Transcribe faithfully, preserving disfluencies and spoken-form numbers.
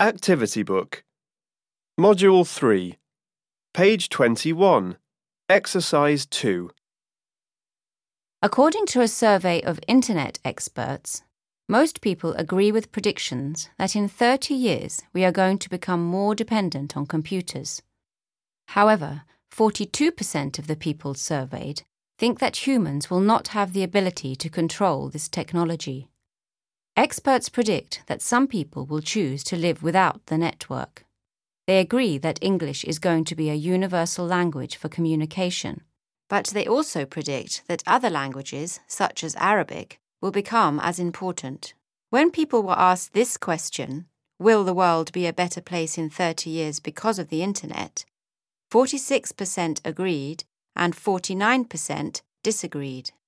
Activity Book. Module three. Page twenty-one. Exercise two. According to a survey of Internet experts, most people agree with predictions that in thirty years we are going to become more dependent on computers. However, forty-two percent of the people surveyed think that humans will not have the ability to control this technology. Experts predict that some people will choose to live without the network. They agree that English is going to be a universal language for communication, but they also predict that other languages, such as Arabic, will become as important. When people were asked this question, will the world be a better place in thirty years because of the Internet, forty-six percent agreed and forty-nine percent disagreed.